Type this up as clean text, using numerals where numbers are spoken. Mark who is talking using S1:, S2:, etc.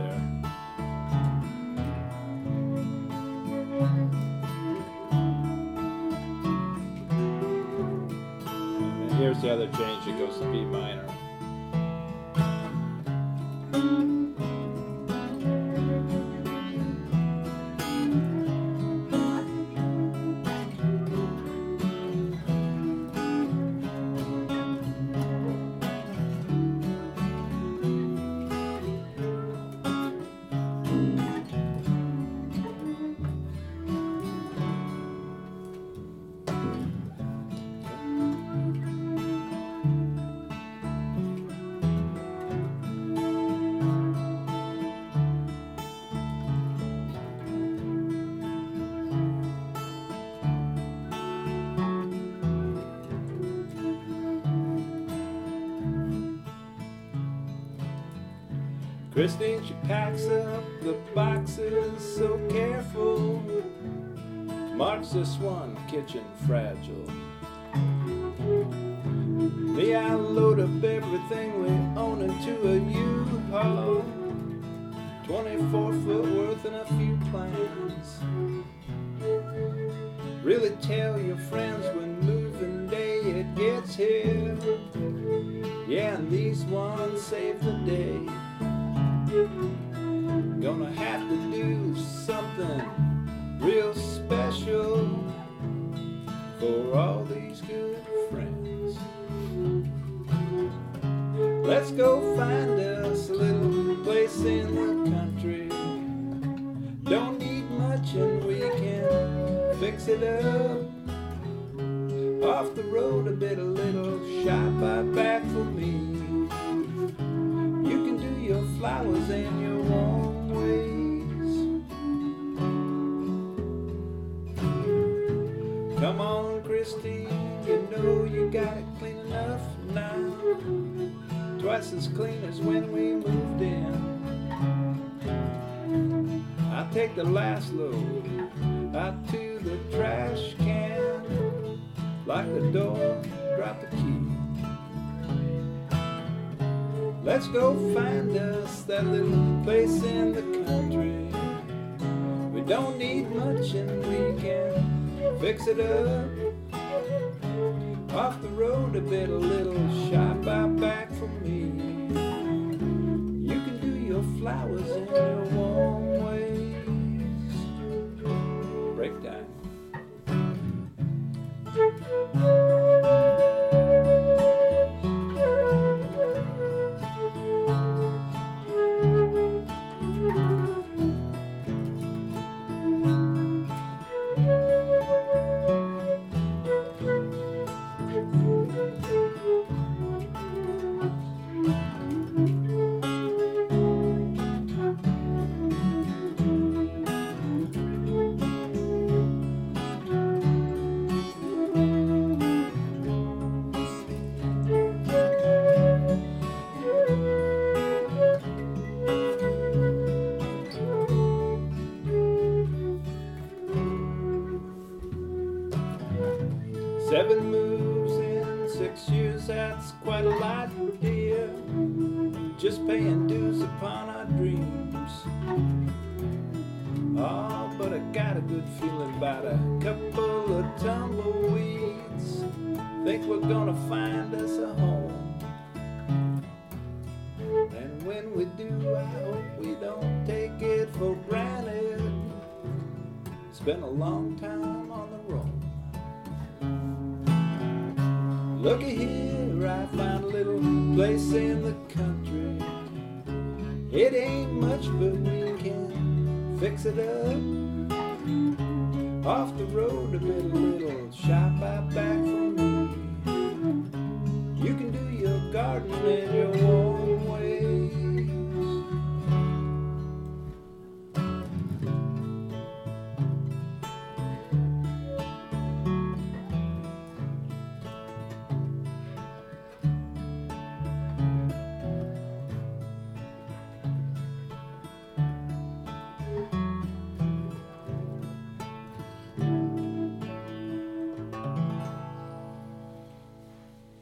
S1: there. And here's the other change. It goes to B minor. Christine, she packs up the boxes so careful, marks this one kitchen fragile. Me, I load up everything we own into a U-Haul, 24-foot worth and a few plans. Really tell your friends when moving day it gets here. Yeah, and these ones save the day. Gonna have to do something real special for all these good friends. Let's go find us a little place in the country. Don't need much and we can fix it up. Off the road a bit, a little shop out back for me. Your flowers and your warm ways. Come on, Christine, you know you got it clean enough now. Twice as clean as when we moved in. I'll take the last load out to the trash can. Lock the door, drop the key. Let's go find us that little place in the country. We don't need much and we can fix it up. Off the road a bit, a little shop out back for me. You can do your flowers in your warm ways. Breakdown. 7 moves in 6 years, that's quite a lot, dear. Just paying dues upon our dreams. Oh, but I got a good feeling about a couple of tumbleweeds. Think we're gonna find us a home. And when we do, I hope we don't take it for granted. It's been a long time on the road. Looky here, I found a little place in the country. It ain't much, but we can fix it up. Off the road a bit, a little shop out back for me. You can do your garden and your wall.